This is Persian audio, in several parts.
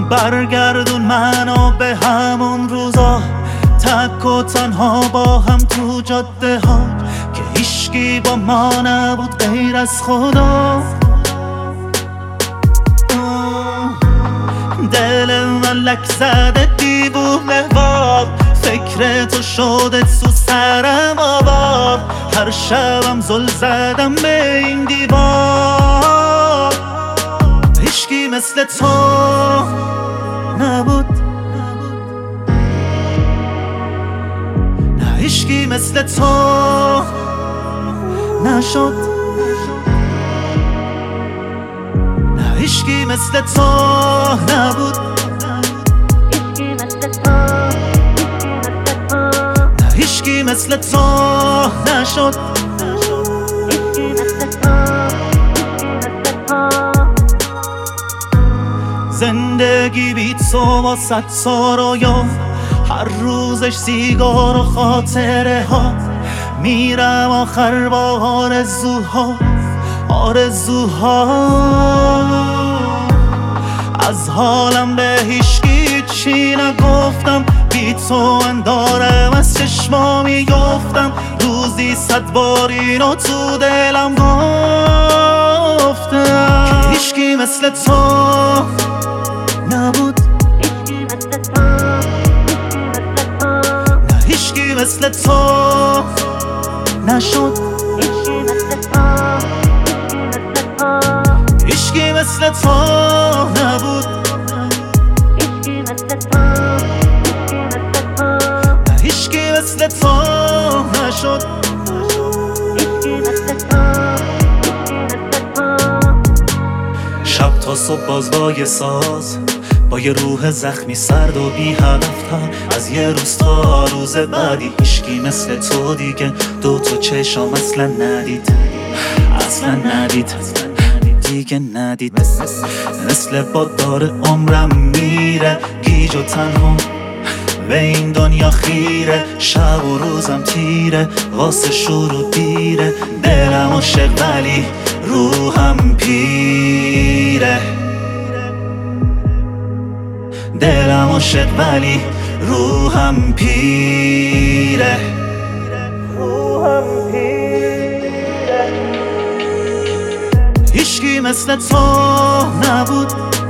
برگردون منو به همون روزا، تک و تنها با هم تو جاده ها که هیچکی با ما نبود غیر از خدا. دل من لک زده دیوونه وار، فکر تو شده تو سرم آبار، هر شبم زل زدم به این دیوار. هیچکی مثل تو نبود، نه هیچکی مثل تو نشد، نه هیچکی مثل تو نبود، نه هیچکی مثل تو نشد. زندگی بی تو با 100 تا رویا، هر روزش سیگار و خاطره ها، میرم آخر با آرزوها، آرزوها. از حالم به هیچکی چی نگفتم، بی تو اندارم از چشما میگفتم، روزی 100 بار اینو تو دلم گفتم که هیچکی مثل تو نبود، نه هیچکی مثل تو نشد، هیچکی مثل تو نبود، نه هیچکی مثل تو نشد. شب تا صبح باز با یه ساز، با یه روح زخمی سرد و بی هدفتر، از یه روز تا روز بعدی هیچکی مثل تو دیگه دو تا چشم اصلا ندید، اصلا ندید دیگه ندید. مثل باد داره عمرم میره، گیج و تنها به این دنیا خیره، شب و روزم تیره، واسه شروع دیره، دلم عاشق ولی روحم پیره، دلم عاشق ولی روحم پیره، روحم پیره. هیچکی مثل تو نبود،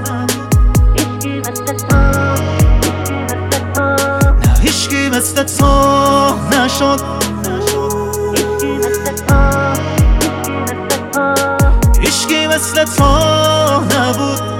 نه هیچکی مثل تو نشد، هیچکی مثل تو نبود،